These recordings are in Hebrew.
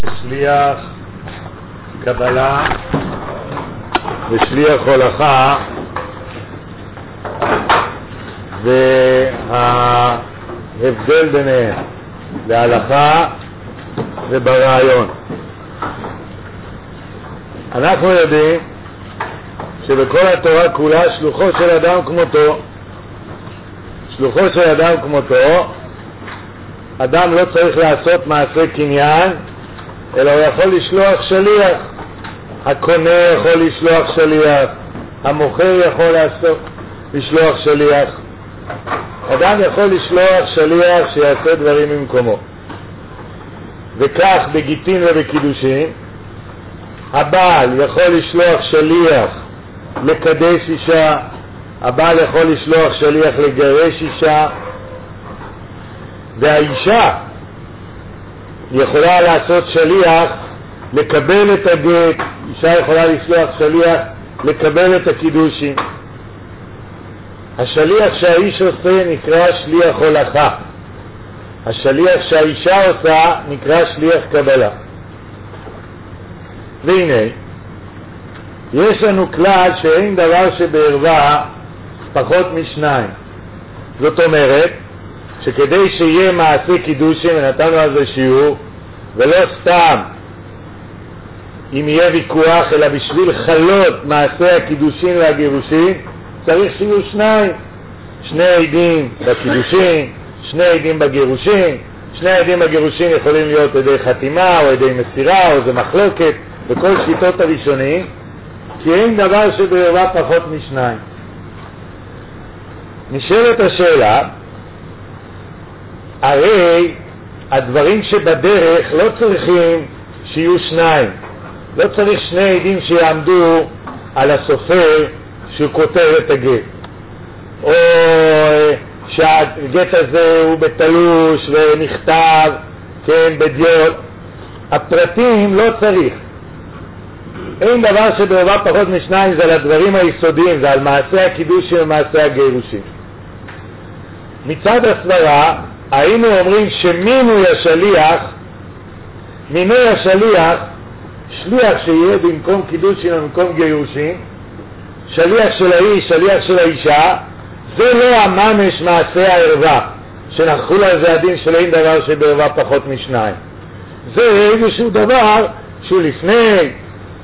שליח קבלה ושליח הולכה, וההבדל ביניהם בהלכה וברעיון. אנחנו יודעים שבכל התורה כולה שלוחו של אדם כמותו. שלוחו של אדם כמותו, אדם לא צריך לעשות מעשה קניין, אלא הוא יכול לשלוח שליח. הקונה יכול לשלוח שליח, המוכר יכול לשלוח שליח. אדם יכול לשלוח שליח שיעשה דברים במקומו. וכך בגיטין ובקידושין, הבעל יכול לשלוח שליח לקדש אישה, הבעל יכול לשלוח שליח לגרש אישה, והאישה יכולה לעשות שליח לקבל את הגט. אישה יכולה לשלוח שליח לקבל את הקידושין. השליח שהאיש עושה נקרא שליח הולכה, השליח שהאישה עושה נקרא שליח קבלה. והנה יש לנו כלל שאין דבר שבערווה פחות משניים. זאת אומרת שכדי שיהיה מעשה קידושין, ונתנו על זה שיעור, ולא סתם אם יהיה ויכוח, אלא בשביל חלות מעשה הקידושין והגירושין, צריך שיהיו שניים, שני עדים בקידושין, שני עדים בגירושין. שני עדים בגירושין יכולים להיות עדי חתימה או עדי מסירה, או זה מחלוקת בכל שיטות הראשונים, כי אין דבר שבערווה פחות משניים. נשאלת השאלה, הרי הדברים שבדרך לא צריכים שיהיו שניים. לא צריך שני עדים שיעמדו על הסופר שכותב את הגט, או שהגט הזה הוא בתלוש ונכתב, כן, בדיו. הפרטים לא צריך. אין דבר שבערווה פחות משניים, זה על הדברים היסודיים, זה על מעשה הקידושין ומעשה הגירושין. מצד הסברה היינו אומרים שמינוי השליח, מינוי השליח, שליח שיהיה במקום קידושין ובמקום גירושין, שליח של האיש, שליח של האישה, זה לא הממש מעשה הערווה שנחול על זה הדין של אין דבר שבערווה פחות משניים. זה איזשהו דבר שהוא לפני.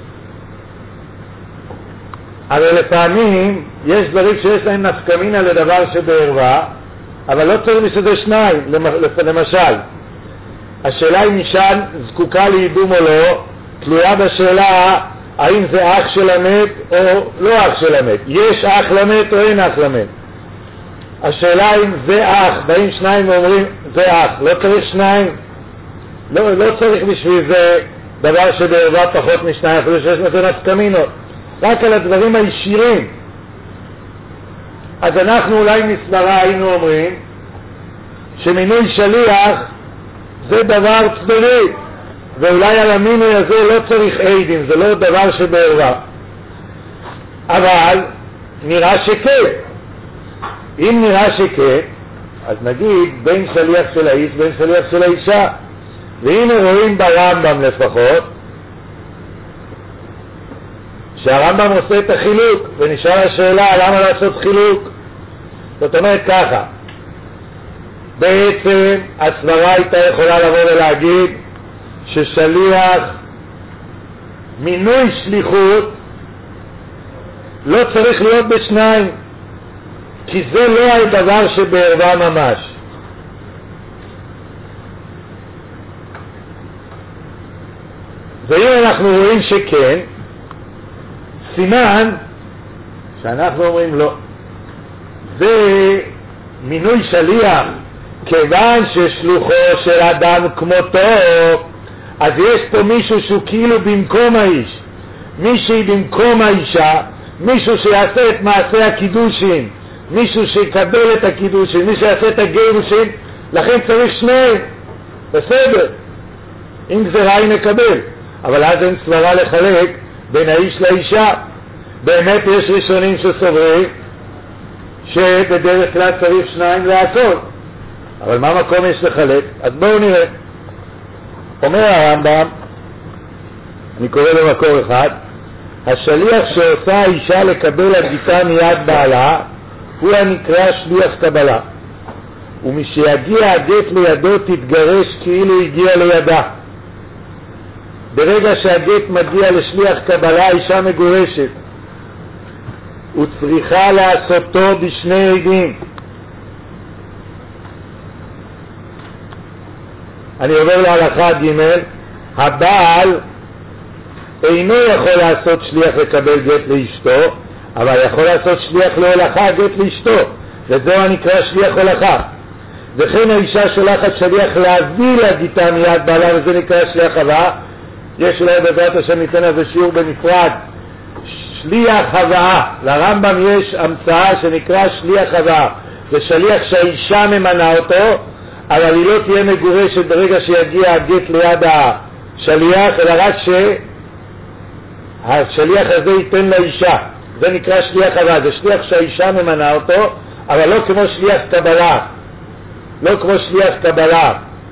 אבל לפעמים יש דברים שיש להם נפקמינה לדבר שבערווה, אבל לא צריך משזה שניים. למשל, השאלה אם אישה זקוקה לייבום או לא, תלויה בשאלה האם זה אח של המת או לא אח של המת. יש אח למת או אין אח למת. השאלה אם זה אח, באים שניים ואומרים זה אח, לא צריך שניים. לא צריך בשביל זה דבר שבערווה פחות משניים, אפילו שיש מזה נפקמינות, רק על הדברים הישירים. אז אנחנו אולי מסברה היינו אומרים שמינוי שליח זה דבר צדדי, ואולי על המינוי הזה לא צריך עדים, זה לא דבר שבערווה. אבל נראה שכן. אם נראה שכן, אז נגיד בין שליח של האיש בין שליח של האישה. והנה רואים ברמב"ם לפחות שהרמב"ם עושה את החילוק, ונשאל השאלה למה לעשות חילוק. זאת אומרת ככה, בעצם הסברה הייתה יכולה לבוא ולהגיד ששליח, מינוי שליחות לא צריך להיות בשניים, כי זה לא הדבר שבערווה ממש. ואם אנחנו רואים שכן, סימן שאנחנו אומרים לא. זה מינוי שליח, כיוון ששלוחו של אדם כמותו, אז יש פה מישהו שהוא כאילו במקום האיש, מישהי במקום האישה, מישהו שיעשה את מעשה הקידושין, מישהו שיקבל את הקידושין, מישהו שיעשה את הגירושין. לכן צריך שניים. בסדר, אם זה רעי נקבל, אבל אז אין סברה לחלק בין האיש לאישה. באמת יש ראשונים שסוברים שבדרך כלל צריך שניים להכל, אבל מה מקום יש לחלק? אז בואו נראה. אומר הרמב"ם אני קורא במקור אחד, השליח שעושה האישה לקבל הגיטה מיד בעלה, הוא הנקרא שליח קבלה. ומשיגיע הגט לידו תתגרש כאילו הגיע לידה. ברגע שהגט מגיע לשליח קבלה, האישה מגורשת. הוא צריכה לעשותו בשני עדים. אני עובר להלכה ג' הבעל אינו יכול לעשות שליח לקבל גט לאשתו, אבל יכול לעשות שליח להולכה גט לאשתו, וזהו הנקרא שליח הולכה. וכן האישה שולחת שליח להביא לגיטה מיד בעלה, וזה נקרא שליח הבאה. יש אולי בעזרת השם ניתן על זה שיעור בנפרד. שליח הבאה, לרמב"ם יש המצאה שנקרא שליח הבאה. זה שליח שהאישה ממנה אותו, אבל היא לא תהיה מגורשת ברגע שיגיע הגט ליד השליח, אלא רק שהשליח הזה ייתן לאישה. זה נקרא שליח הבאה, זה שליח שהאישה ממנה אותו, אבל לא כמו שליח קבלה. לא כמו שליח קבלה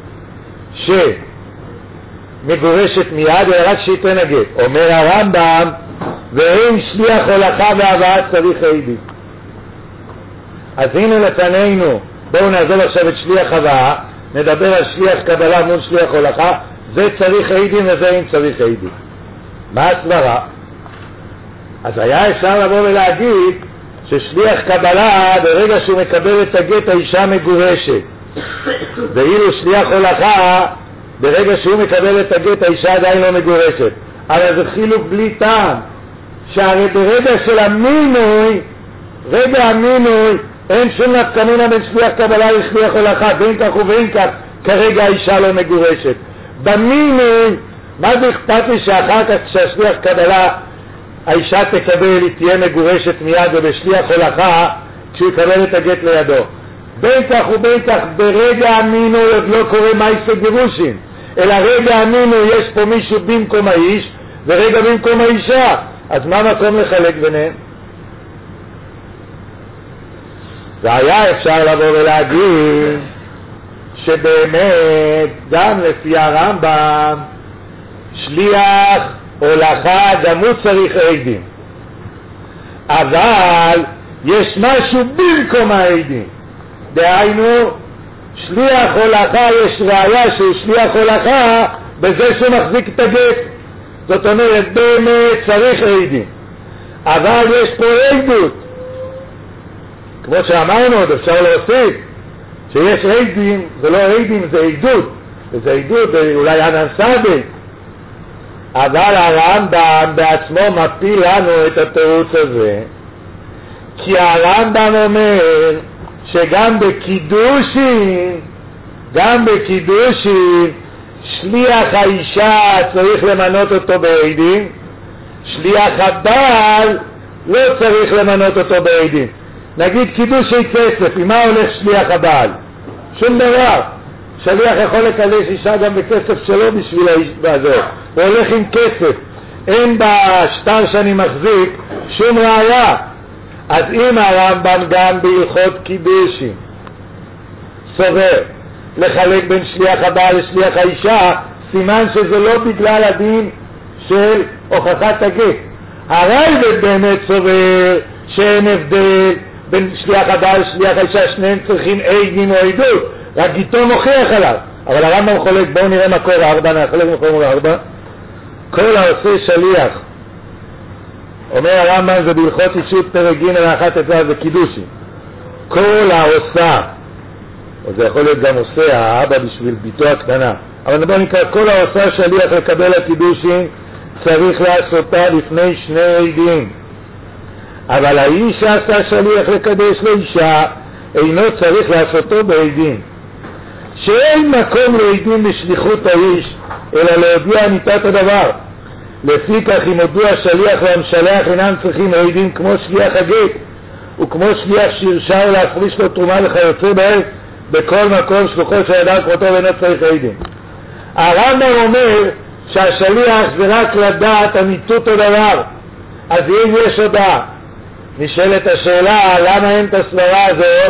שמגורשת מיד, אלא רק שייתן הגט. אומר הרמב"ם, ואין שליח הולכה והבאה צריך עדים. אז הנה לפנינו, בואו נעזוב עכשיו את שליח הבאה, נדבר על שליח קבלה מול שליח הולכה. זה צריך עדים וזה אין צריך עדים. מה הסברה? אז היה אפשר לבוא ולהגיד ששליח קבלה ברגע שהוא מקבל את הגט האישה מגורשת, ואילו שליח הולכה ברגע שהוא מקבל את הגט האישה עדיין לא מגורשת. אבל זה חילוק בלי טעם, שהרי ברגע של המינוי, רגע המינוי, אין שום נפקא בין שליח קבלה לשליח הולכה, בין כך ובין כך כרגע האישה לא מגורשת. במינוי, מה זה אכפת לי שאחר כך כשהשליח קבלה האישה תקבל, היא תהיה מגורשת מיד, ובשליח הולכה כשהוא יקבל את הגט לידו. בין כך ובין כך ברגע המינוי עוד לא קורה מעשה גירושין, אלא רגע המינוי יש פה מישהו במקום האיש ורגע במקום האישה, אז מה מקום לחלק ביניהם? והיה אפשר לבוא ולהגיד שבאמת גם לפי הרמב"ם שליח הולכה גם הוא צריך עדים, אבל יש משהו במקום העדים. דהיינו שליח הולכה יש ראיה שהוא שליח הולכה בזה שהוא מחזיק את הגט, זאת אומרת באמת צריך עדים, אבל יש פה עדות. כמו שאמרנו עוד אפשר להוסיף שיש עדים, זה לא עדים, זה עדות, וזה עדות אולי ענן סבי, אבל הרמב"ם בעצמו מפיל לנו את התירוץ הזה, כי הרמב"ם אומר שגם בקידושין שליח האישה צריך למנות אותו בעדים, שליח הבעל לא צריך למנות אותו בעדים. נגיד קידושי כסף, עם מה הולך שליח הבעל? שום דבר. שליח יכול לקדש אישה גם בכסף שלו בשביל האיש הזה, הוא הולך עם כסף, אין בשטר שאני מחזיק שום ראיה. אז אם הרמב"ם גם בהלכות קידושין סובר לחלק בין שליח הבעל לשליח האישה, סימן שזה לא בגלל הדין של הוכחת הגט. הרייבד באמת סובר שאין הבדל בין שליח הבעל לשליח האישה, שניהם צריכים עדים או עדות, רק גיטו מוכיח עליו. אבל הרמב"ם חולק, בואו נראה מקור 4, נחלק מקור 4. כל העושה שליח, אומר הרמב"ם, זה בהלכות אישות פרק ג' 1 זה קידושין. כל העושה, או זה יכול להיות גם עושה האבא בשביל ביתו הקטנה, אבל בואו נקרא, כל העושה שליח לקבל הקידושין צריך לעשותה לפני שני עדים. אבל האיש שעשה שליח לקדש לאישה אינו צריך לעשותו בעדים, שאין מקום לעדים בשליחות האיש אלא להודיע אמיתת הדבר. לפי כך אם הודיע השליח והמשלח אינם צריכים עדים כמו שליח הגט וכמו שליח שהרשה להפריש לו תרומה וכיוצא בארץ, בכל מקום שלוחו של אדם כמותו ואינו צריך עדים. הרמב"ם אומר שהשליח זה רק לדעת אמיתות הדבר. אז אם יש הודעה, נשאלת השאלה למה אין את הסברה הזאת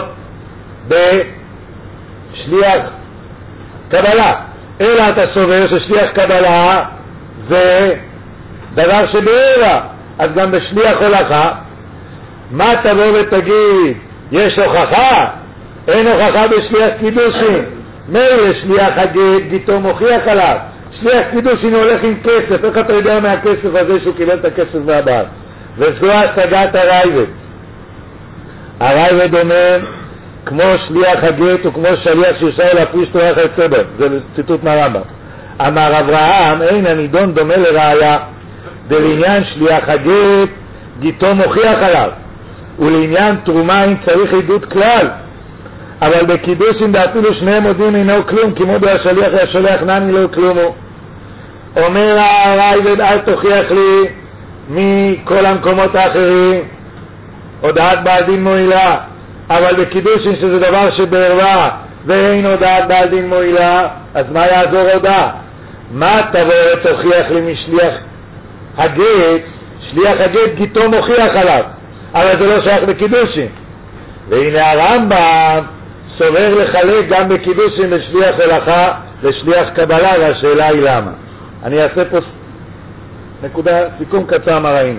בשליח קבלה, אלא אתה סובר ששליח קבלה זה דבר שבערבה. אז גם בשליח הולכה, מה תבוא ותגיד? יש הוכחה? אין הוכחה בשליח קידושין. מילא שליח הגט, גיטו מוכיח עליו. שליח קידושין הולך עם כסף. איך אתה יודע מהכסף הזה שהוא קיבל את הכסף מהבעל? וזו השגת הרייבד. הרייבד אומר, כמו שליח הגט וכמו שליח שישראל להפריש תורה וכיוצא. זה ציטוט מהרמב"ם. אמר אברהם, אין הנידון דומה לראיה, ולעניין שליח הגט גיטו מוכיח עליו, ולעניין תרומה אין צריך עדות כלל, אבל בקידושין ואפילו שניהם מודים אינו כלום, כמו השליח והשולח נני לא כלומו. אומר הרייבד, אל תוכיח לי מכל המקומות האחרים הודעת בעל דין מועילה, אבל בקידושין שזה דבר שבערבה ואין הודעת בעל דין מועילה, אז מה יעזור הודעה? מה תבוא ותוכיח לי משליח הגט? שליח הגט גיטו מוכיח עליו, אבל זה לא שייך בקידושין. והנה הרמב"ם סובר לחלק גם בקידושין לשליח הולכה ושליח קבלה, והשאלה היא למה. אני אעשה פה נקודה, סיכום קצר מה ראינו.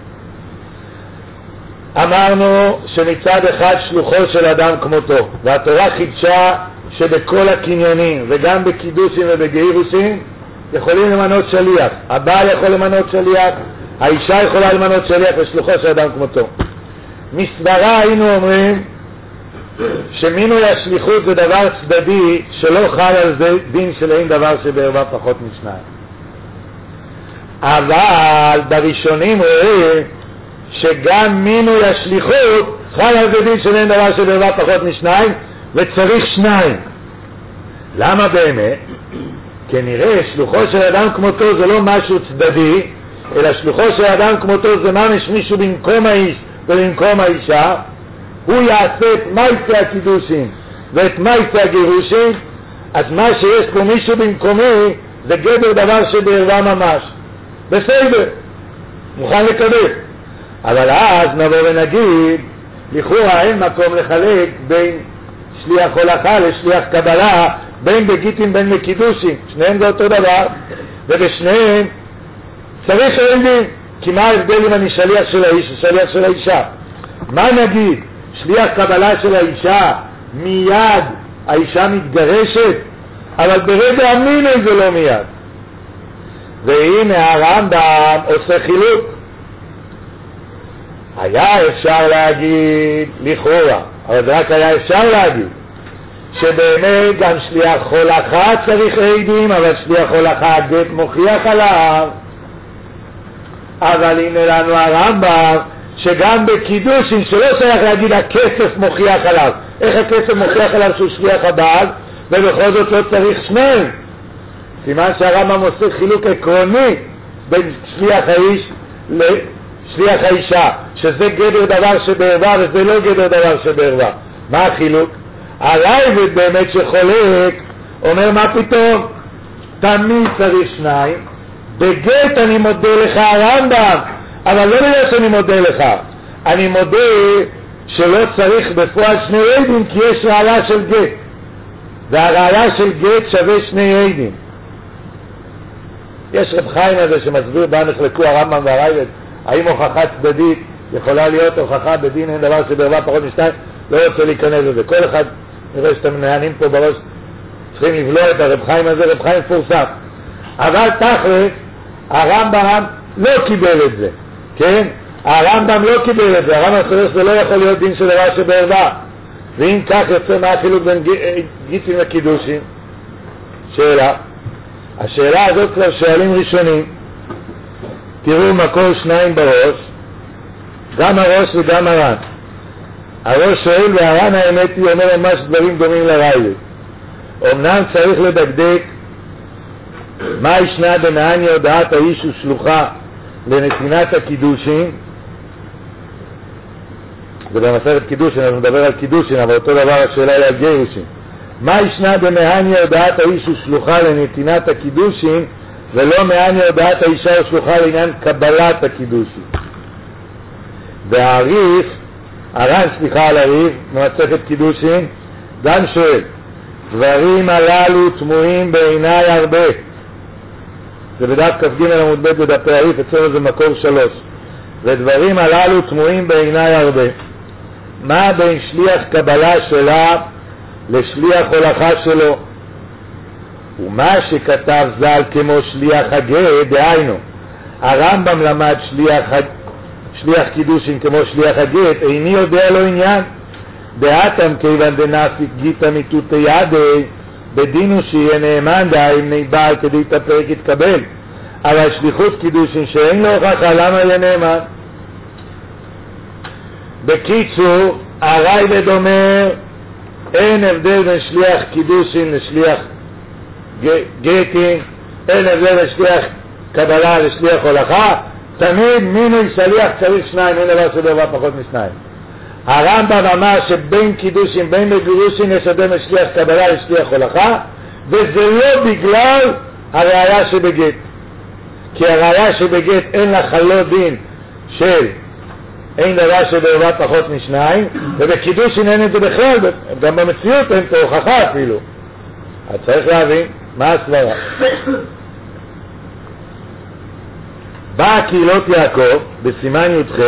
אמרנו שמצד אחד שלוחו של אדם כמותו, והתורה חידשה שבכל הקניינים וגם בקידושין ובגירושין יכולים למנות שליח. הבעל יכול למנות שליח, האישה יכולה למנות שליח ושלוחו של אדם כמותו. מסברה היינו אומרים שמינוי השליחות זה דבר צדדי שלא חל על זה דין של אין דבר שבערבה פחות משניים. אבל בראשונים רואה שגם מינוי השליחות חל על זה דין של אין דבר שבערבה פחות משניים, וצריך שניים. למה באמת? כי נראה שלוחו של אדם כמותו זה לא משהו צדדי, אלא שלוחו של אדם כמותו זה ממש מישהו במקום האיש ובמקום האישה. הוא יעשה את מייסה הקידושין ואת מייסה הגירושין, אז מה שיש פה מישהו במקומי זה גדר דבר שבערבה ממש. בסדר, מוכן לקבל. אבל אז נבוא ונגיד, לכאורה אין מקום לחלק בין שליח הולכה לשליח קבלה, בין בגיטין בין בקידושין, שניהם זה אותו דבר, ובשניהם צריך אין דין. כי מה ההבדל אם אני שליח של האיש ושליח של האישה? מה נגיד? שליח קבלה של האישה, מיד האישה מתגרשת, אבל ברגע המינוי זה לא מיד. והנה הרמב"ם עושה חילוק. היה אפשר להגיד לכאורה, אבל זה רק היה אפשר להגיד שבאמת גם שליח הולכה צריך עדים, אבל שליח הולכה הגט מוכיח עליו. אבל הנה לנו הרמב"ם שגם בקידושין שלא צריך להגיד הכסף מוכיח עליו. איך הכסף מוכיח עליו שהוא שליח הבעל ובכל זאת לא צריך שניים? סימן שהרמב"ם עושה חילוק עקרוני בין שליח האיש לשליח האישה, שזה גדר דבר שבערבה וזה לא גדר דבר שבערבה. מה החילוק? הרייבד באמת שחולק אומר מה פתאום? תמיד צריך שניים. בגט אני מודה לך הרמב"ם, אבל לא בגלל שאני מודה לך, אני מודה שלא צריך בפועל שני עדים, כי יש ראיה של גט, והראיה של גט שווה שני עדים. יש רב חיים הזה שמסביר בה נחלקו הרמב"ם והרייבד, האם הוכחה צדדית יכולה להיות הוכחה בדין אין דבר שבערבה פחות משתיים. לא רוצה להיכנס לזה, כל אחד נראה שאתם נענים פה בראש צריכים לבלוע את הרב חיים הזה, רב חיים פורסם. אבל תכלס הרמב"ם לא קיבל את זה, כן? הרמב"ם לא קיבל את זה, הרמב"ם סובר שזה לא יכול להיות דין של דבר שבערבה. ואם כך יוצא מה החילוק בין גיטין וקידושין? שאלה. השאלה הזאת כבר שואלים ראשונים. תראו מקור שניים בראש, גם הראש וגם הר"ן. הראש שואל והר"ן האמת היא אומר ממש דברים דומים לרייבד. אמנם צריך לדקדק מה ישנה במעניין הודעת האיש ושלוחה לנתינת הקידושין. זה במסכת קידושין, אנחנו נדבר על קידושין, אבל אותו דבר השאלה היא על גירושין. מה ישנה במעניין הודעת האיש ושלוחה לנתינת הקידושין, ולא מעניין הודעת האישה ושלוחה לעניין קבלת הקידושין. והריף, הר"ן סליחה על הריף, במסכת קידושין, גם שואל, דברים הללו תמוהים בעיניי הרבה. זה בדף כ"ג עמוד ב' בדפי העריף, אצלנו זה מקור 3. ודברים הללו תמוהים בעיניי הרבה. מה בין שליח קבלה שלה לשליח הולכה שלו? ומה שכתב ז"ל כמו שליח הגט, דהיינו הרמב"ם למד שליח קידושין כמו שליח הגט, איני יודע לו עניין. דעתם כיוון דנפיק גיטה מיתותי ידי, בדינו שיהיה נאמן דהייני בעל כדי תפרק יתקבל, אבל שליחות קידושין שאין לו הוכחה, למה יהיה נאמן? בקיצור, הרייבד אומר אין הבדל בין שליח קידושין לשליח גטין, אין הבדל בין שליח קבלה לשליח הולכה, תמיד מינוי שליח צריך שניים, אין דבר שבערבה פחות משניים. הרמב"ם אמר שבין קידושין בין בגירושין יש הבדל בין שליח קבלה לשליח הולכה, וזה לא בגלל הראיה שבגט, כי הראיה שבגט אין לה חלו דין של אין דבר שבערבה פחות משניים, ובקידושין אין את זה בכלל, גם במציאות אין את ההוכחה אפילו. אז צריך להבין מה הסברה. באה קהילות יעקב בסימן י"ח,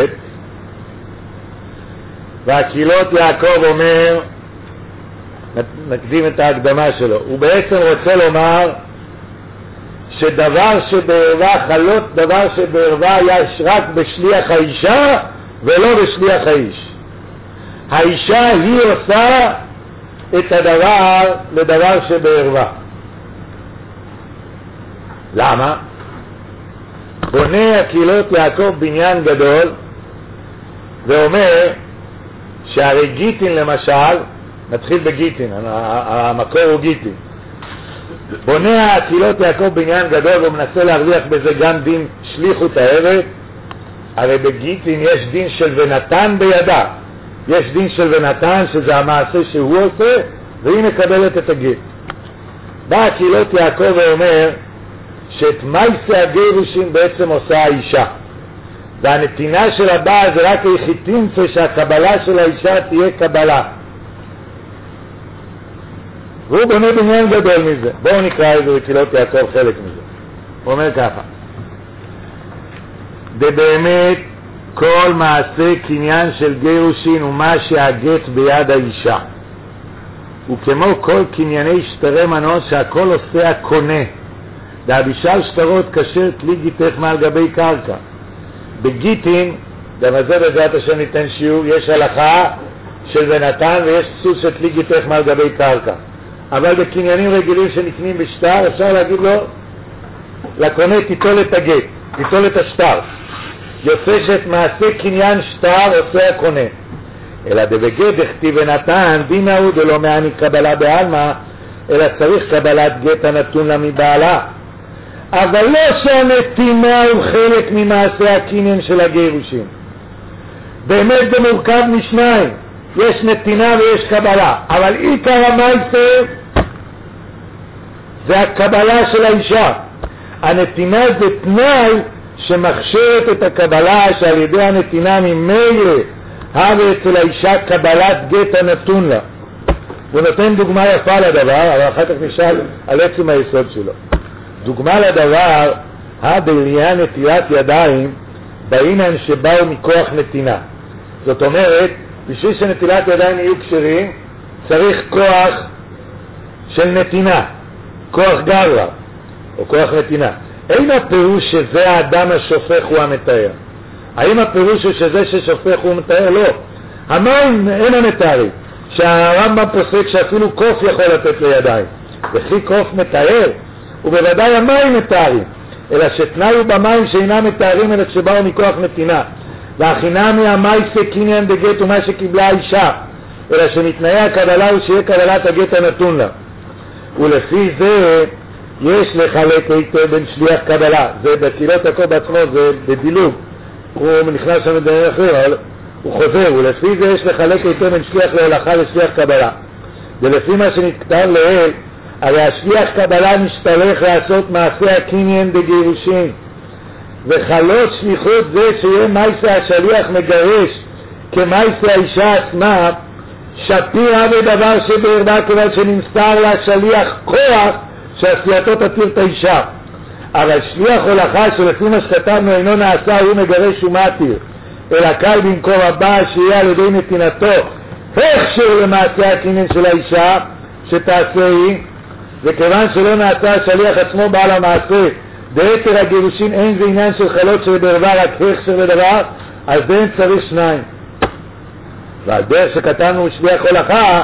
והקהילות יעקב אומר, נקדים את ההקדמה שלו, הוא בעצם רוצה לומר שדבר שבערבה חלות, דבר שבערבה יש רק בשליח האישה ולא בשליח האיש. האישה היא עושה את הדבר לדבר שבערבה. למה? בונה הקהילות יעקב בניין גדול ואומר שהרי גיטין למשל, נתחיל בגיטין, המקור הוא גיטין, בונה הקהילות יעקב בניין גדול ומנסה להרוויח בזה גם דין שליחות העבד. הרי בגיטין יש דין של ונתן בידה, יש דין של ונתן שזה המעשה שהוא עושה והיא מקבלת את הגט. בא הקהילות יעקב ואומר שאת מייסה הגירושין בעצם עושה האישה, והנתינה של הבעל זה רק היחיתים שהקבלה של האישה תהיה קבלה, והוא בונה בניין גדול מזה. בואו נקרא איזה בקהילות יעקב חלק מזה. הוא אומר ככה: באמת כל מעשה קניין של גירושין הוא מה שהגט ביד האישה, וכמו כל קנייני שטרי מנוס שהכל עושה הקונה, והבישל שטרות כאשר תלי גיתך מעל גבי קרקע. בגיטין, גם הזה בעזרת השם ניתן שיעור, יש הלכה של ונתן ויש סוס של תלי גיתך מעל גבי קרקע. אבל בקניינים רגילים שנקנים בשטר אפשר להגיד לו לקונה תיטול את הגט, תיטול את השטר. יוצא שאת מעשה קניין שטר עושה הקונה. אלא דבגט דכתיב ונתן דינה הוא דלא מעניק קבלה בעלמא, אלא צריך קבלת גט הנתון לה מבעלה. אבל לא שהנתינה הוא חלק ממעשה הקניין של הגירושין. באמת זה מורכב משניים, יש נתינה ויש קבלה, אבל עיקר המעשה זה הקבלה של האישה. הנתינה זה תנאי שמכשירת את הקבלה, שעל ידי הנתינה ממילא הווה אצל האישה קבלת גט הנתון לה. הוא נותן דוגמה יפה לדבר, אבל אחר כך נשאל על עצם היסוד שלו. דוגמה לדבר, בעניין נטילת ידיים, בעניין שבאו מכוח נתינה. זאת אומרת, בשביל שנטילת ידיים יהיו כשרים, צריך כוח של נתינה, כוח גרלה, או כוח נתינה. אין הפירוש שזה האדם השופך הוא המתאר. האם הפירוש הוא שזה ששופך הוא מתאר? לא. המים אין המתארים. שהרמב"ם פוסק שאפילו קוף יכול לתת לידיים. וכי קוף מתאר, ובוודאי המים מתארים. אלא שתנאיו במים שאינם מתארים אלא שבאו מכוח נתינה. והחינמי המייסה קניין בגט ומה שקיבלה האישה. אלא שמתנאי הקבלה הוא שיהיה קבלת הגט הנתון לה. ולפי זה יש לחלק היטב בין שליח קבלה. זה בקהילות יעקב בעצמו, זה בדילוג. הוא נכנס שם לדבר אחר, אבל הוא חוזר. ולפי זה יש לחלק היטב בין שליח להולכה לשליח קבלה. ולפי מה שנכתב לעיל, הרי השליח קבלה משתלך לעשות מעשה הקניין בגירושין. וחלות שליחות זה שיהיה מייסה השליח מגרש כמייסה האישה עצמה, שפירה בדבר שבערבה כיוון שנמסר לשליח כוח שעשייתו תתיר את האישה. אבל שליח הולכה שלפי מה שכתבנו אינו נעשה הוא מגרש ומתיר, אלא קל במקום הבעל שיהיה על ידי נתינתו הכשר למעשה הקניין של האישה שתעשה היא, וכיוון שלא נעשה השליח עצמו בעל המעשה ביתר הגירושין אין זה עניין של חלות של בערווה רק הכשר לדבר, אז אין צריך שניים. ועל דרך שכתבנו שליח הולכה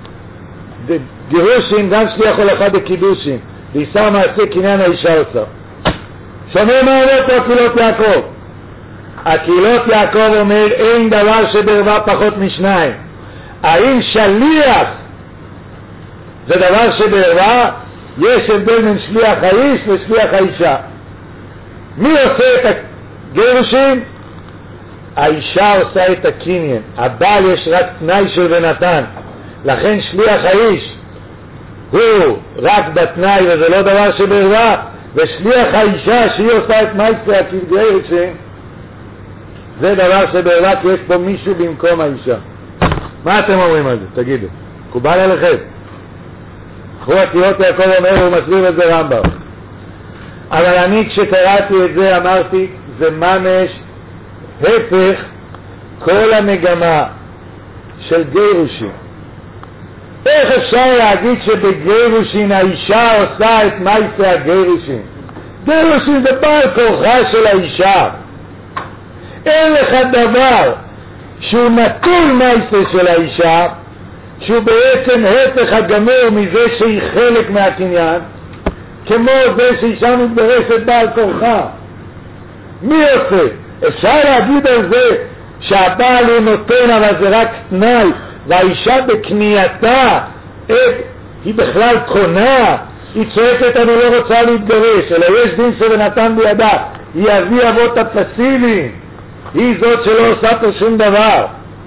גירושין גם שליח הולכה בקידושין וישר מעשה קניין האישה עושה. שומע מה אומר פה הקהילות יעקב? הקהילות יעקב אומר אין דבר שבערווה פחות משניים. האם שליח זה דבר שבערווה? יש הבדל בין שליח האיש ושליח האישה. מי עושה את הגירושין? האישה עושה את הקניין, הבעל יש רק תנאי של ונתן, לכן שליח האיש הוא רק בתנאי וזה לא דבר שבערווה, ושליח האישה שהיא עושה את מייסה הגירושין זה דבר שבערווה כי יש פה מישהו במקום האישה. מה אתם אומרים על זה? תגידו, מקובל עליכם? אחרו הקהילות יעקב אומר, הוא מסביר את זה רמב"ם, אבל אני כשקראתי את זה אמרתי זה ממש הפך כל המגמה של גירושין. איך אפשר להגיד שבגירושין האישה עושה את מייסה הגירושין? גירושין זה בעל כורחה של האישה. אין לך דבר שהוא נטול מייסה של האישה, שהוא בעצם הפך הגמור מזה שהיא חלק מהקניין, כמו זה שאישה מתגרשת בעל כורחה. מי עושה? אפשר להגיד על זה שהבעל הוא נותן אבל זה רק תנאי, והאישה בקנייתה היא בכלל קונה, היא צועקת אני לא רוצה להתגרש, אלא יש דין שבנתן בידה, היא אבי אבות הפסיביים, היא זאת שלא עושה פה שום דבר.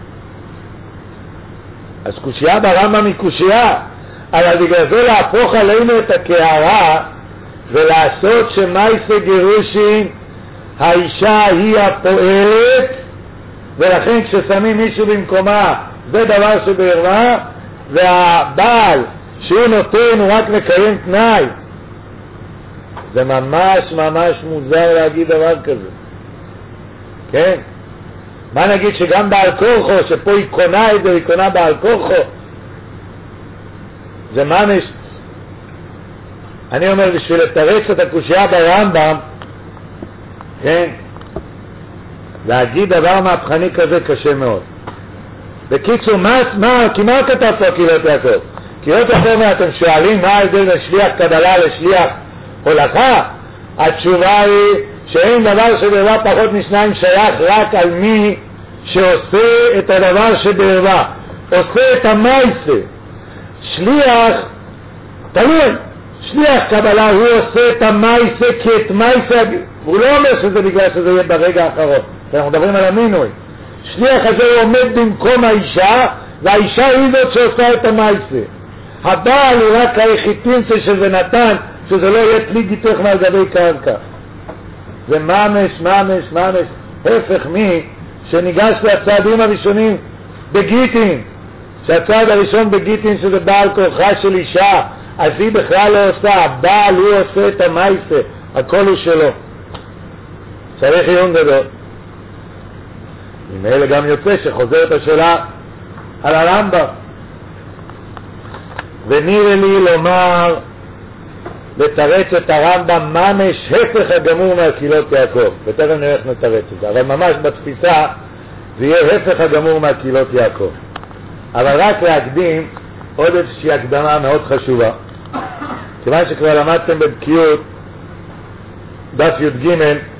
אז קושייה ברמב"ם היא קושייה, אבל בגלל זה להפוך עלינו את הקערה ולעשות שמייסה גירושין האישה היא הפועלת, ולכן כששמים מישהו במקומה זה דבר שבערווה, והבעל שהוא נותן הוא רק מקיים תנאי. זה ממש ממש מוזר להגיד דבר כזה, כן? מה נגיד שגם בעל כורחו שפה היא קונה את זה, היא קונה בעל כורחו? זה ממש, אני אומר בשביל לתרץ את הקושייה ברמב"ם, כן, להגיד דבר מהפכני כזה קשה מאוד. בקיצור, כי מה כתב פה קהילות יעקב? קהילות יעקב, אתם שואלים מה ההבדל בין שליח קבלה לשליח הולכה? התשובה היא שאין דבר שבערווה פחות משניים, שייך רק על מי שעושה את הדבר שבערווה, עושה את המייסה. שליח תלוי, שליח קבלה הוא עושה את המייסה כי את מייסה, הוא לא אומר שזה בגלל שזה יהיה ברגע האחרון, אנחנו מדברים על המינוי. שליח הזה הוא עומד במקום האישה, והאישה היא זאת שעושה את המייסה. הבעל הוא רק היחיטינסה שזה נתן, שזה לא יהיה פלי גיתוך מעל גבי קרקע. זה ממש הפך מי שניגש לצעדים הראשונים בגיטין, שהצעד הראשון בגיטין שזה בעל כורחה של אישה, אז היא בכלל לא עושה, הבעל הוא עושה את המייסה, הכל הוא שלו. צריך עיון גדול. ממילא גם יוצא שחוזרת השאלה על הרמב"ם, ונראה לי לומר לתרץ את הרמב"ם ממש הפך הגמור מהקהילות יעקב, ותכף נראה איך נתרץ את זה, אבל ממש בתפיסה זה יהיה הפך הגמור מהקהילות יעקב. אבל רק להקדים עוד איזושהי הקדמה מאוד חשובה, כיוון שכבר למדתם בבקיאות דף י"ג,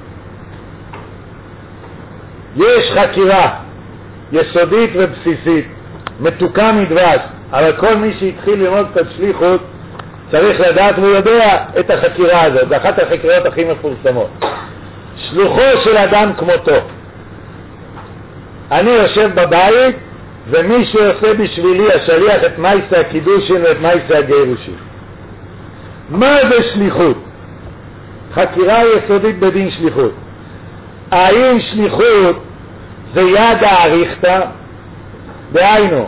יש חקירה יסודית ובסיסית מתוקה מדבש, אבל כל מי שהתחיל ללמוד את השליחות צריך לדעת והוא יודע את החקירה הזאת. זה אחת החקירות הכי מפורסמות. שלוחו של אדם כמותו. אני יושב בבית ומישהו עושה בשבילי השליח את מייסה הקידושין ואת מייסה הגירושין. מה זה שליחות? חקירה יסודית בדין שליחות. האם שליחות זה יד האריכתא? דהיינו,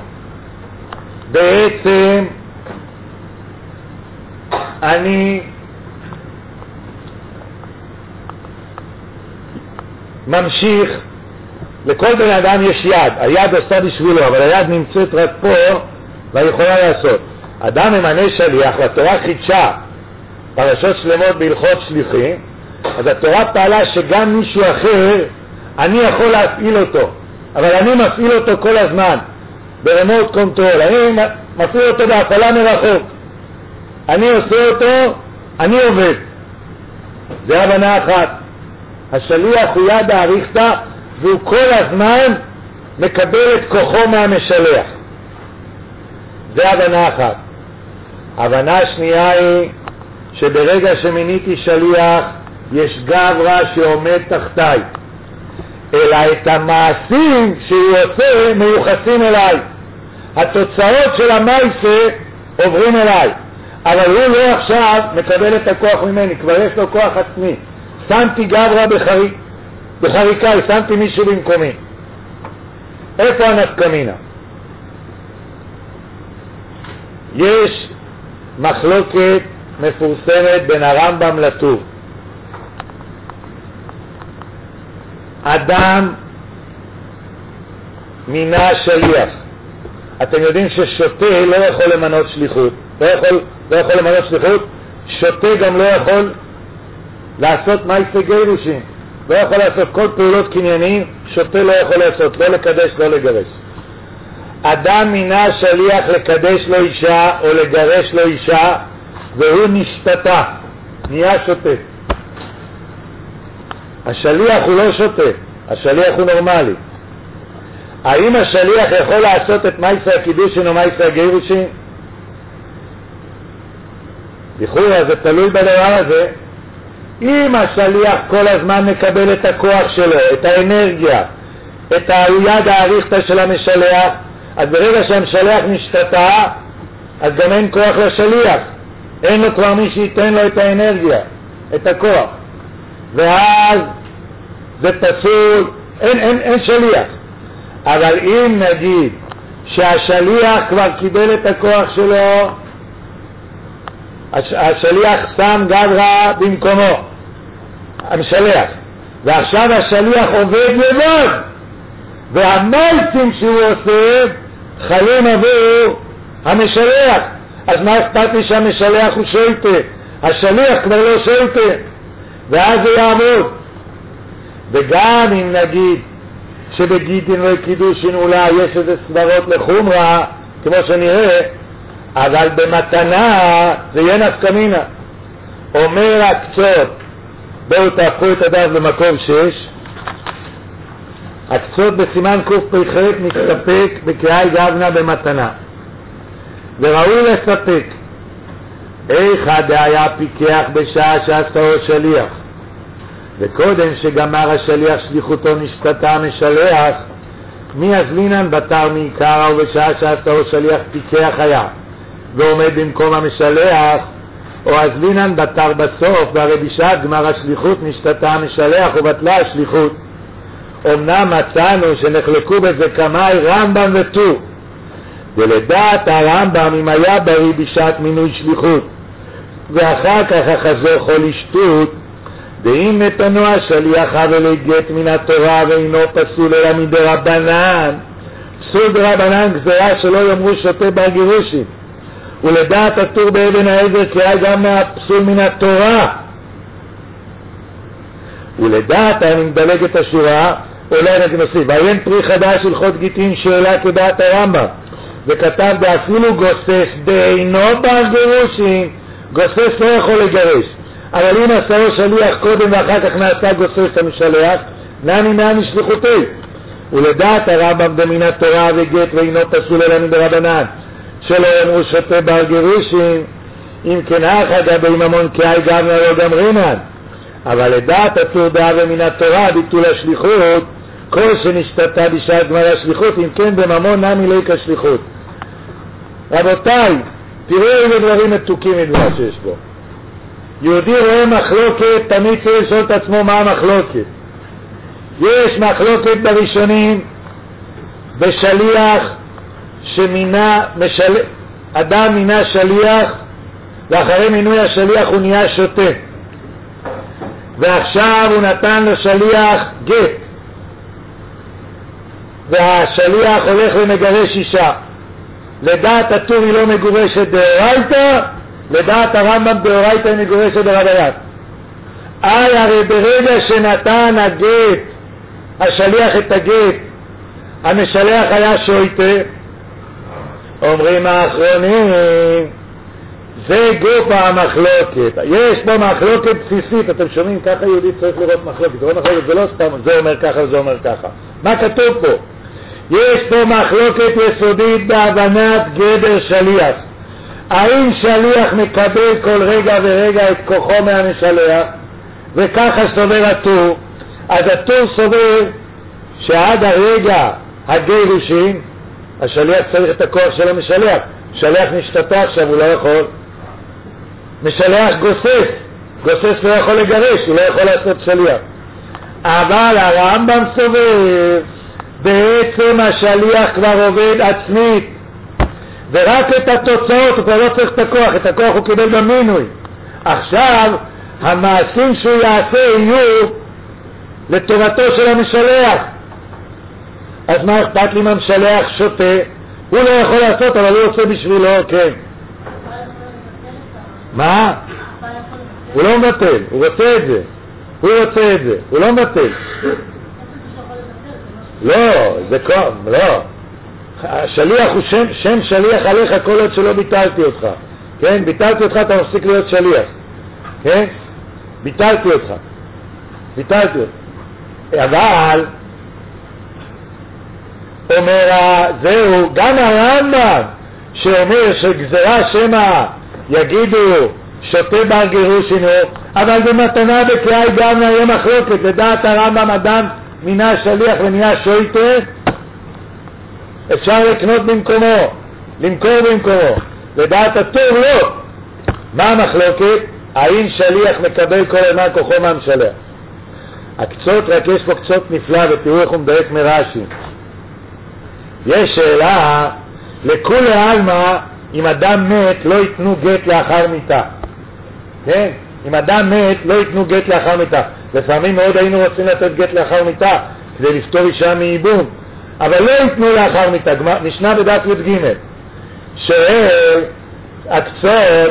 בעצם אני ממשיך, לכל בן אדם יש יד, היד עושה בשבילו, אבל היד נמצאת רק פה והיא יכולה לעשות. אדם ממנה שליח, והתורה חידשה פרשות שלמות בהלכות שליחים, אז התורה פעלה שגם מישהו אחר, אני יכול להפעיל אותו, אבל אני מפעיל אותו כל הזמן, ברמוט קונטרול, אני מפעיל אותו בהפעלה מרחוק, אני עושה אותו, אני עובד. זה הבנה אחת. השליח הוא יד האריכתא, והוא כל הזמן מקבל את כוחו מהמשלח. זה הבנה אחת. הבנה השנייה היא שברגע שמיניתי שליח יש גברא שעומד תחתיי, אלא את המעשים שהוא עושה מיוחסים אליי, התוצאות של המעשה עוברים אליי, אבל הוא לא עכשיו מקבל את הכוח ממני, כבר יש לו כוח עצמי. שמתי גברא בחריקה, שמתי מישהו במקומי. איפה הנפקמינה? יש מחלוקת מפורסמת בין הרמב"ם לטור. אדם מינה שליח. אתם יודעים ששוטה לא יכול למנות שליחות, לא יכול למנות שליחות. שוטה גם לא יכול לעשות מעשה גירושים, לא יכול לעשות כל פעולות קנייניים. שוטה לא יכול לעשות, לא לקדש, לא לגרש. אדם מינה שליח לקדש לו אישה או לגרש לו אישה, והוא נשתתה, נהיה שוטה. השליח הוא לא שוטה, השליח הוא נורמלי. האם השליח יכול לעשות את מעשה הקידושין או מעשה הגירושין? לכאורה זה תלוי בדבר הזה. אם השליח כל הזמן מקבל את הכוח שלו, את האנרגיה, את היד האריכתא של המשלח, אז ברגע שהמשלח נשתתה, אז גם אין כוח לשליח, אין לו כבר מי שייתן לו את האנרגיה, את הכוח, ואז זה פסול, אין שליח. אבל אם נגיד שהשליח כבר קיבל את הכוח שלו, השליח שם גברא במקומו, המשלח, ועכשיו השליח עובד לבד, והמעשים שהוא עושה חלים עבור המשלח, אז מה אכפת לי שהמשלח הוא שוטה? השליח כבר לא שוטה, ואז זה יעמוד. וגם אם נגיד שבגידין וקידושין אולי יש איזה סברות לחומרה, כמו שנראה, אבל במתנה זה יהיה נפקמינה. אומר הקצות, בואו תהפכו את הדף במקום 6, הקצות בסימן קפ"ח מסתפק בקריאה גבנה במתנה, וראוי לספק איך היה פיקח בשעה שעשתו שליח, וקודם שגמר השליח שליחותו נשתתה המשלח, מי אזלינן בתר מעיקרא, ובשעה שעשתו שליח פיקח היה ועומד במקום המשלח, או אזלינן בתר בסוף, והרי בשעת גמר השליחות נשתתה המשלח ובטלה השליחות. אמנם מצאנו שנחלקו בזה כמאי רמב"ם וטור, ולדעת הרמב"ם אם היה בריא בשעת מינוי שליחות ואחר כך החזור חול שטות, ואם נתנו השליח אבל גט מן התורה ואינו פסול אלא מדרבנן, פסול דרבנן גזרה שלא יאמרו שוטה בר גירושין, ולדעת הטור באבן העזר קריאה גם מהפסול מן התורה. ולדעת אני מדלג את השורה, אולי נוסיף ואין פרי חדש הלכות גיטין שאלה כדעת הרמב"ם, וכתב ואפילו גוסס דאינו בר גירושין, גוסס לא יכול לגרש, אבל אם עשהו שליח קודם ואחר כך נעשה גוסס המשלח, נעני מעני שליחותי. ולדעת הרמב"ם דמן התורה וגט ואינו פסול אלא מדרבנן, שלא יאמרו שוטה בר גירושין, אם כן אחא גבי ממון כאי גבנה לא גמרינן. אבל לדעת הטור דעה ומן התורה ביטול השליחות, כל שנשתתה בשעת גמר השליחות, אם כן בממון נמי לא כשליחות. רבותיי, תראו איזה דברים מתוקים מדבר שיש בו. יהודי רואה מחלוקת, תמיד צריך לשאול את עצמו מה המחלוקת. יש מחלוקת בראשונים בשליח שמינה, אדם מינה שליח, ואחרי מינוי השליח הוא נהיה שוטה. ועכשיו הוא נתן לשליח גט, והשליח הולך ומגרש אישה. לדעת הטור היא לא מגורשת דאורייתא, לדעת הרמב"ם דאורייתא היא מגורשת דרבנן. הרי ברגע שנתן הגט, השליח את הגט, המשלח היה שויטה, אומרים האחרונים, זה גוף המחלוקת. יש פה מחלוקת בסיסית, אתם שומעים? ככה יהודי צריך לראות מחלוקת. זה לא מחלוקת, זה לא סתם, זה אומר ככה וזה אומר ככה. מה כתוב פה? יש פה מחלוקת יסודית בהבנת גדר שליח. האם שליח מקבל כל רגע ורגע את כוחו מהמשלח, וככה סובר הטור? אז הטור סובר שעד הרגע הגירושין השליח צריך את הכוח של המשלח. משלח נשתתה עכשיו, הוא לא יכול. משלח גוסס לא יכול לגרש, הוא לא יכול לעשות שליח. אבל הרמב"ם סובר בעצם השליח כבר עובד עצמית, ורק את התוצאות הוא כבר לא צריך את הכוח, את הכוח הוא קיבל במינוי. עכשיו המעשים שהוא יעשה יהיו לטובתו של המשלח. אז מה אכפת לי אם המשלח שותה? הוא לא יכול לעשות, אבל הוא עושה בשבילו, כן. מה? הוא לא מבטל, הוא רוצה את זה. הוא לא מבטל. לא, זה קום, לא. השליח הוא שם שליח עליך כל עוד שלא ביטלתי אותך. כן? ביטלתי אותך, אתה מפסיק להיות שליח. כן? ביטלתי אותך. אבל אומר זהו, גם הרמב"ם שאומר שגזרה שמה יגידו שותה בר גירושין הוא, אבל במתנה בקריאה גם נהיה מחלוקת. לדעת הרמב"ם אדם מינה שליח ונהיה שויטה, אפשר לקנות במקומו, למכור במקומו. לדעת הטור לא. מה המחלוקת? האם שליח מקבל כל הזמן כוחו מהמשלח? הקצות, רק יש פה קצות נפלא, ותראו איך הוא מדייק מרש"י. יש שאלה, לכולי עלמא, אם אדם מת לא ייתנו גט לאחר מיתה. כן? אם אדם מת לא ייתנו גט לאחר מיתה. לפעמים מאוד היינו רוצים לתת גט לאחר מיתה כדי לפתור אישה מייבום, אבל לא ייתנו לאחר מיתה. משנה בדף י"ג שואל הקצות,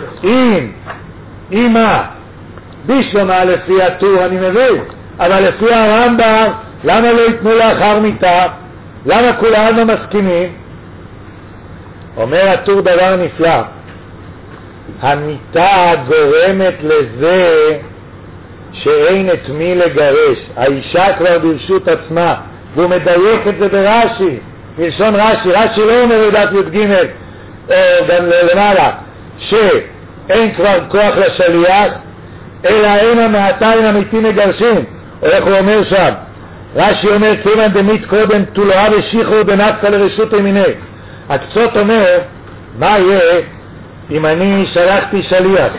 אם מה בשלמה לפי הטור אני מבין, אבל לפי הרמב"ם למה לא ייתנו לאחר מיתה? למה כולנו מסכימים? אומר הטור דבר נפלא, המיתה גורמת לזה שאין את מי לגרש, האישה כבר ברשות עצמה, והוא מדייק את זה ברש"י, מלשון רש"י לא אומר בדף י"ג גם למעלה שאין כבר כוח לשליח, אלא אין המעתיים אמיתי מגרשים. או איך הוא אומר שם? רש"י אומר כיוון דמית קודם תולואה ושיחו בנפקא לרשות ימיני. הקצות אומר מה יהיה אם אני שלחתי שליח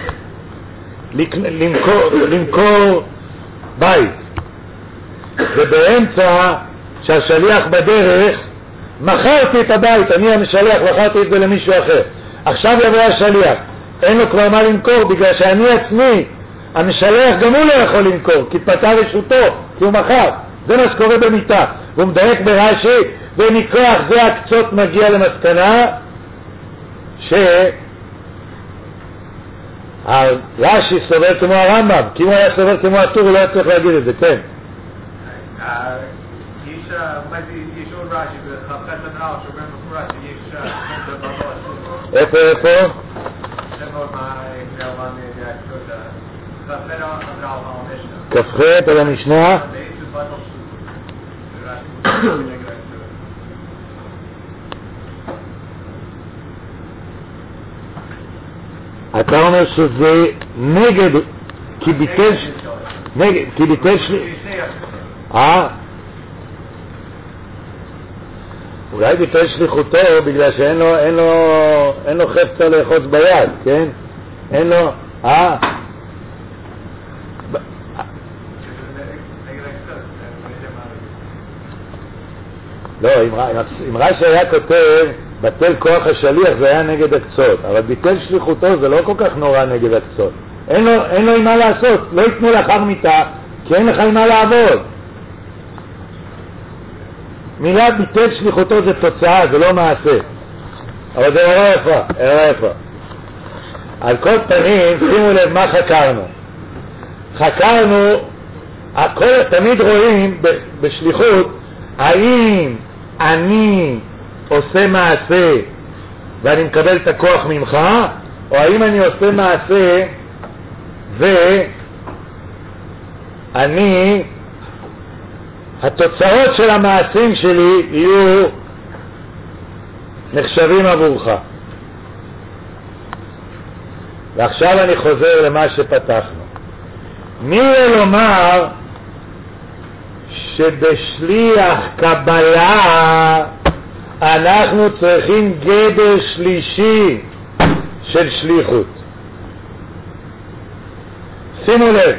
למכור בית, ובאמצע שהשליח בדרך מכרתי את הבית, אני המשלח מכרתי את זה למישהו אחר. עכשיו יבוא השליח, אין לו כבר מה למכור, בגלל שאני עצמי המשלח גם הוא לא יכול למכור, כי פתע רשותו, כי הוא מכר. זה מה שקורה במיתה. הוא מדייק ברש"י, ומכוח זה הקצות מגיע למסקנה רש"י סובר כמו הרמב"ם, כי אם הוא היה סובר כמו הטור הוא לא היה צריך להגיד את זה. כן, יש עוד רש"י בחפת המנהל שאומר מפורש שיש איפה? זה מאוד כ"ח על המשנה. אתה אומר שזה נגד, כי ביטל אולי ביטל שליחותו בגלל שאין לו חפצה לאחוז ביד, כן? אין לו, לא, אם רש"י היה כותב בטל כוח השליח זה היה נגד הקצות, אבל ביטל שליחותו זה לא כל כך נורא נגד הקצות. אין לו עם מה לעשות, לא ייתנו לאחר מיטה, כי אין לך עם מה לעבוד. מילה ביטל שליחותו זה תוצאה, זה לא מעשה. אבל זה איפה. על כל פנים, שימו לב מה חקרנו. תמיד רואים בשליחות, האם אני עושה מעשה ואני מקבל את הכוח ממך, או האם אני עושה מעשה ואני, התוצאות של המעשים שלי יהיו נחשבים עבורך. ועכשיו אני חוזר למה שפתחנו. מי לומר שבשליח קבלה אנחנו צריכים גדר שלישי של שליחות? שימו לב,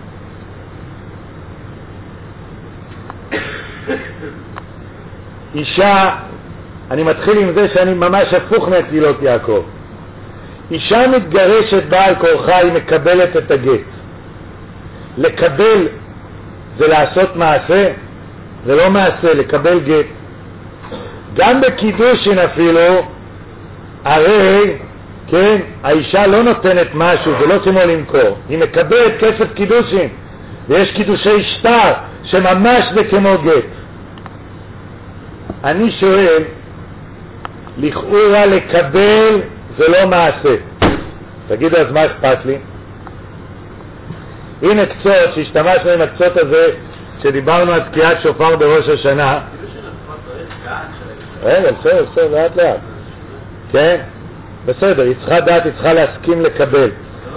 אישה, אני מתחיל עם זה שאני ממש הפוך מהקהילות יעקב. אישה מתגרשת בעל כורחה, היא מקבלת את הגט. לקבל זה לעשות מעשה, זה לא מעשה, לקבל גט. גם בקידושין אפילו, הרי, כן, האישה לא נותנת משהו, זה לא כמו למכור, היא מקבלת כסף קידושין, ויש קידושי שטר שממש זה כמו גט. אני שואל, לכאורה לקבל זה לא מעשה. תגידו, אז מה אכפת לי? הנה קצות, שהשתמשנו עם הקצות הזה, שדיברנו על תקיעת שופר בראש השנה. רגע, בסדר, לאט. כן? בסדר, היא צריכה דעת, היא צריכה להסכים לקבל.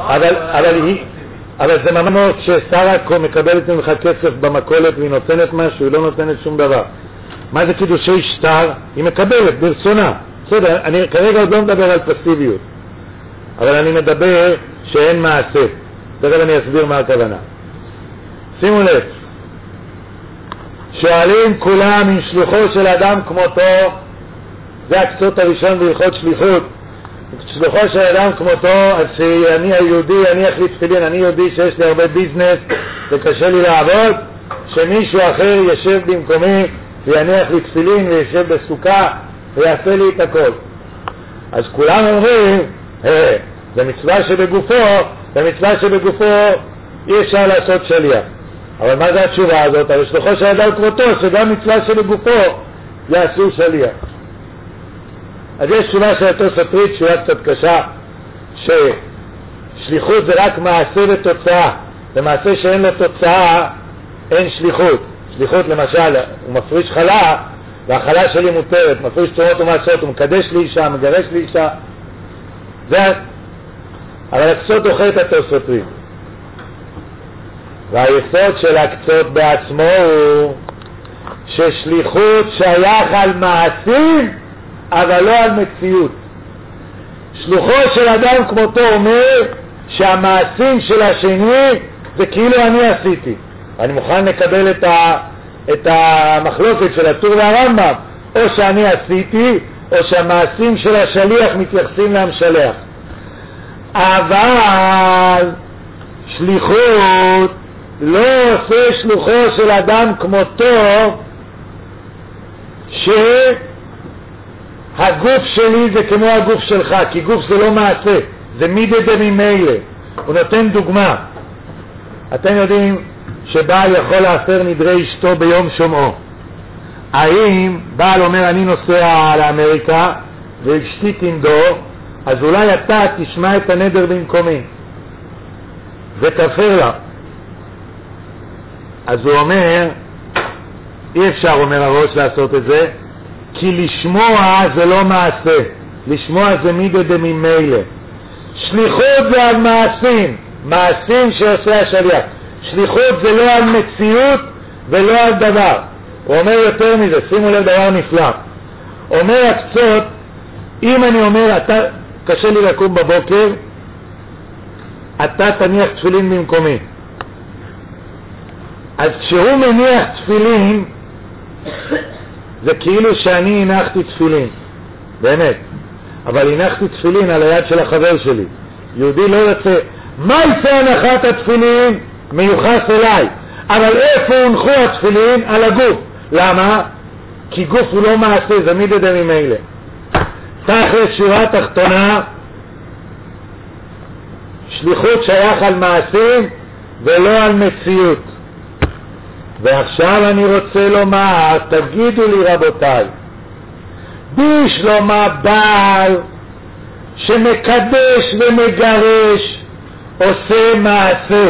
אבל זה ממש ששרה מקבלת ממך כסף במכולת והיא נותנת משהו, היא לא נותנת שום דבר. מה זה קידושי שטר? היא מקבלת ברצונה. בסדר, אני כרגע עוד לא מדבר על פסיביות, אבל אני מדבר שאין מעשה. תכף אני אסביר מה הכוונה. שימו לב, שואלים כולם אם שליחו של אדם כמותו, זה הקצות הראשון בהלכות שליחות, שליחו של אדם כמותו, אז שאני היהודי, אני אחליט תפילין, אני יהודי שיש לי הרבה ביזנס וקשה לי לעבוד, שמישהו אחר ישב במקומי ויניח לי תפילין וישב בסוכה ויעשה לי את הכל. אז כולם אומרים, זה מצווה שבגופו אי אפשר לעשות שליח. אבל מה זה התשובה הזאת? אבל שלוחו של אדם כמותו, שגם מצווה שבגופו יעשו שליח. אז יש תשובה של אותו סטרית, תשובה קצת קשה, ששליחות זה רק מעשה ותוצאה. למעשה שאין לו תוצאה, אין שליחות. שליחות למשל, הוא מפריש חלה, והחלה שלי מותרת, מפריש צורות ומעשות, הוא מקדש לי אישה, מגרש לי אישה. זה, אבל הקצות אוכל את התוספות. והיסוד של הקצות בעצמו הוא ששליחות שייך על מעשים, אבל לא על מציאות. שלוחו של אדם כמותו אומר שהמעשים של השני זה כאילו אני עשיתי. אני מוכן לקבל את המחלוקת של הטור והרמב"ם, או שאני עשיתי, או שהמעשים של השליח מתייחסים למשלח. אבל שליחות לא עושה שלוחו של אדם כמותו שהגוף שלי זה כמו הגוף שלך, כי גוף זה לא מעשה, זה מידה ממילא. הוא נותן דוגמה. אתם יודעים שבעל יכול להפר נדרי אשתו ביום שומעו. האם בעל אומר אני נוסע לאמריקה ואשתי תנדור, אז אולי אתה תשמע את הנדר במקומי ותפר לה. אז הוא אומר, אי אפשר, אומר הראש, לעשות את זה, כי לשמוע זה לא מעשה, לשמוע זה מידה דממילא. שליחות זה על מעשים, מעשים שעושה השליח. שליחות זה לא על מציאות ולא על דבר. הוא אומר יותר מזה, שימו לב דבר נפלא. אומר הקצות, אם אני אומר, קשה לי לקום בבוקר, אתה תניח תפילין במקומי. אז כשהוא מניח תפילין, זה כאילו שאני הנחתי תפילין, באמת. אבל הנחתי תפילין על היד של החבר שלי. יהודי לא יוצא, מה יצא הנחת התפילין? מיוחס אליי. אבל איפה הונחו התפילין? על הגוף. למה? כי גוף הוא לא מעשה, זה מידי ממילא. תכלס שורה תחתונה, שליחות שייך על מעשים ולא על מציאות. ועכשיו אני רוצה לומר, תגידו לי רבותיי, בשלמה בעל שמקדש ומגרש עושה מעשה,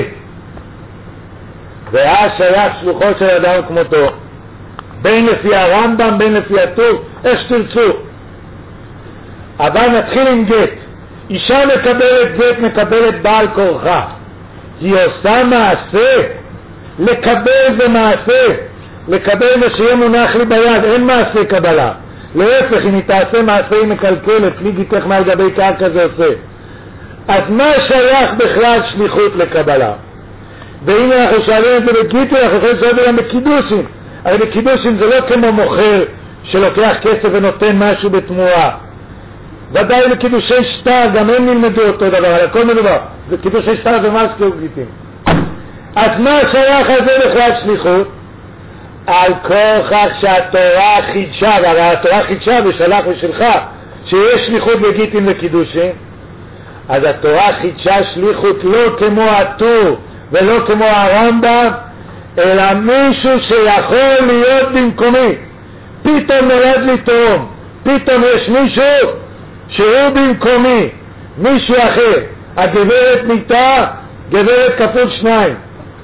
ואז שייך שלוחו של אדם כמותו, בין לפי הרמב"ם בין לפי הטור, איך שתרצו. אבל נתחיל עם גט. אישה מקבלת גט, מקבלת בעל כורחה, היא עושה מעשה. לקבל זה מעשה, לקבל זה שיהיה מונח לי ביד, אין מעשה קבלה. להפך, אם היא תעשה מעשה היא מקלקלת, מי גיתך מעל גבי קרקע זה עושה. אז מה שייך בכלל שליחות לקבלה? ואם אנחנו שואלים את זה בגיטי, אנחנו יכולים לשאול את זה גם בקידושים. הרי בקידושים זה לא כמו מוכר שלוקח כסף ונותן משהו בתמורה. ודאי בקידושי שטר, גם הם נלמדו אותו דבר, על הכל מדובר. קידושי שטר זה מזכיר גיטים. אז מה שייך על זה בכלל שליחות? על כוכך שהתורה חידשה, והרי התורה חידשה ושלח ושלך, שיש שליחות בגיטים וקידושים. אז התורה חידשה שליחות לא כמו הטור ולא כמו הרמב"ם, אלא מישהו שיכול להיות במקומי. פתאום נולד לי תאום, פתאום יש מישהו שהוא במקומי, מישהו אחר. הגברת מיטה, גברת כפול 2.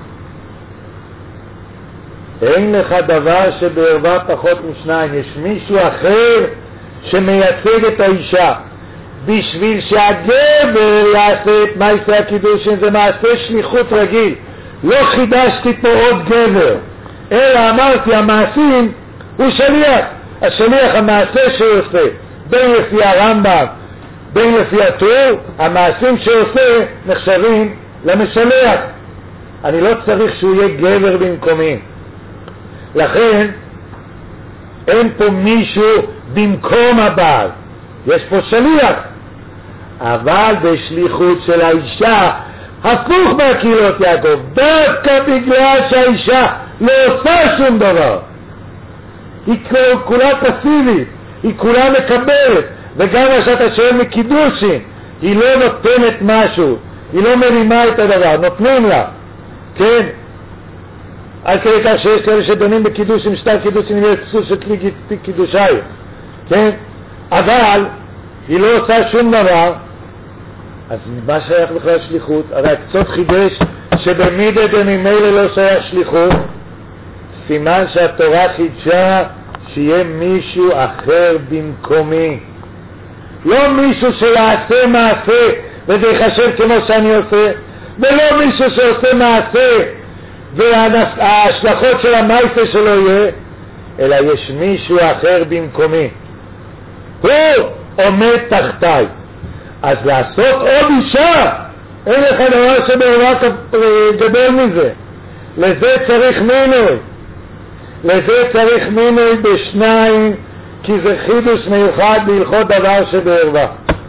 אין לך דבר שבערבה פחות מ2, יש מישהו אחר שמייצג את האישה. בשביל שהגבר יעשה את מעשה הקידושין, זה מעשה שליחות רגיל. לא חידשתי פה עוד גבר, אלא אמרתי המעשים הוא שליח. השליח, המעשה שהוא עושה, בין לפי הרמב"ם בין לפי הטור, המעשים שעושה נחשבים למשלח. אני לא צריך שהוא יהיה גבר במקומי. לכן אין פה מישהו במקום הבעל, יש פה שליח. אבל בשליחות של האישה הפוך מהקהילות יעקב, דווקא בגלל שהאישה לא עושה שום דבר, היא כולה פסיבית, היא כולה מקבלת. וגם מה שאתה שואל מקידושין, היא לא נותנת משהו, היא לא מרימה את הדבר, נותנים לה, כן? עד כדי כך שיש כאלה שדונים בקידושין, שטר קידושין יהיה סוס של קידושי, כן? אבל היא לא עושה שום דבר. אז מה שייך בכלל שליחות? הרי הקצות חידש שבמידה דממילא לא שייך שליחות, סימן שהתורה חידשה שיהיה מישהו אחר במקומי, לא מישהו שיעשה מעשה וזה יחשב כמו שאני עושה, ולא מישהו שעושה מעשה וההשלכות של המעשה שלו יהיה, אלא יש מישהו אחר במקומי, הוא עומד תחתיי. אז לעשות עוד אישה, אין לך דבר שבערבה גדול מזה. לזה צריך מינוי, לזה צריך מינוי בשניים, כי זה חידוש מיוחד בהלכות דבר שבערבה.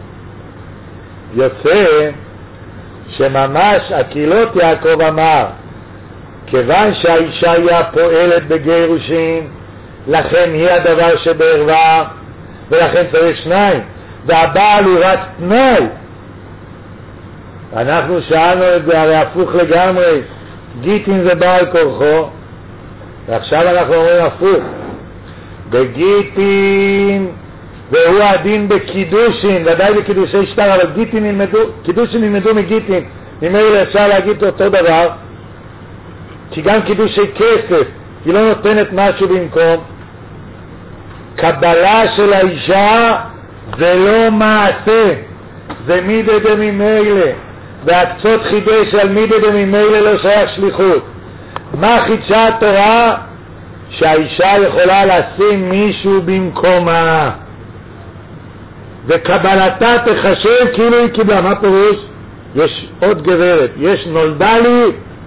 יוצא שממש הקהילות יעקב אמר, כיוון שהאישה היא הפועלת בגירושין, לכן היא הדבר שבערבה, ולכן צריך שניים, והבעל הוא רק תנאי. אנחנו שאלנו את זה הרי הפוך לגמרי, גיטין זה בעל כורחו, ועכשיו אנחנו אומרים הפוך, בגיטין, והוא הדין בקידושין, ודאי בקידושי שטר, אבל גיטין נלמדו, קידושין נלמדו מגיטין, ממילא אפשר להגיד אותו דבר, כי גם קידושי כסף, היא לא נותנת משהו במקום. קבלה של האישה זה לא מעשה, זה מידי דממילא, והקצות חידש על מידי דממילא לא שייך שליחות. מה חידשה התורה? שהאישה יכולה לשים מישהו במקומה, וקבלתה תחשב כאילו היא קיבלה. מה פירוש? יש עוד גברת, יש נולדה לי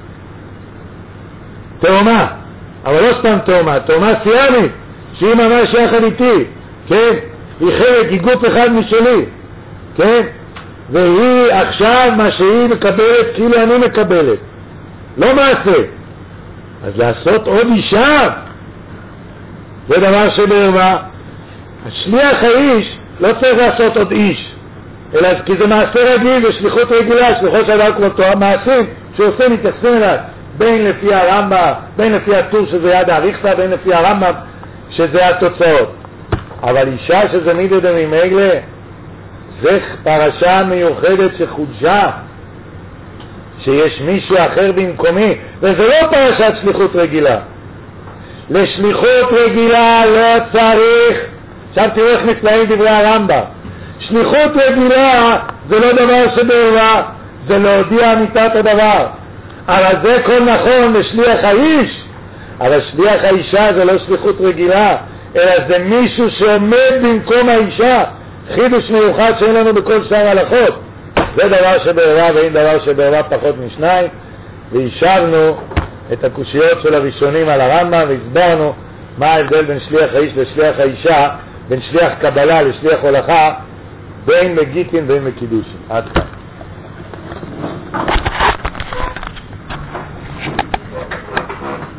תאומה, אבל לא סתם תאומה, תאומה סיאמית שהיא ממש יחד איתי, כן? היא חלק, היא גוף אחד משלי, כן? והיא עכשיו מה שהיא מקבלת כאילו אני מקבלת, לא מעשה. אז לעשות עוד אישה זה דבר שבערווה. השליח האיש לא צריך לעשות עוד איש, אלא כי זה מעשה רגיל ושליחות רגילה, שליחות של דבר כמו תורה, מעשים שעושה מתייחסים אליו, בין לפי הרמב"ם, בין לפי הטור שזה יד האריכתא, בין לפי הרמב"ם שזה התוצאות. אבל אישה שזה מידא דממילא, זה פרשה מיוחדת שחודשה, שיש מישהו אחר במקומי, וזה לא פרשת שליחות רגילה. לשליחות רגילה לא צריך, עכשיו תראו איך נפלאים דברי הרמב"ם, שליחות רגילה זה לא דבר שבערווה, זה להודיע אמיתת הדבר. אבל זה כל נכון לשליח האיש, אבל שליח האישה זה לא שליחות רגילה, אלא זה מישהו שעומד במקום האישה, חידוש מיוחד שאין לנו בכל שאר הלכות. זה דבר שבערווה, ואין דבר שבערווה פחות משניים. וישבנו את הקושיות של הראשונים על הרמב"ם, והסברנו מה ההבדל בין שליח האיש לשליח האישה, בין שליח קבלה לשליח הולכה, בין מגיטין ובין מקידושין. עד כאן.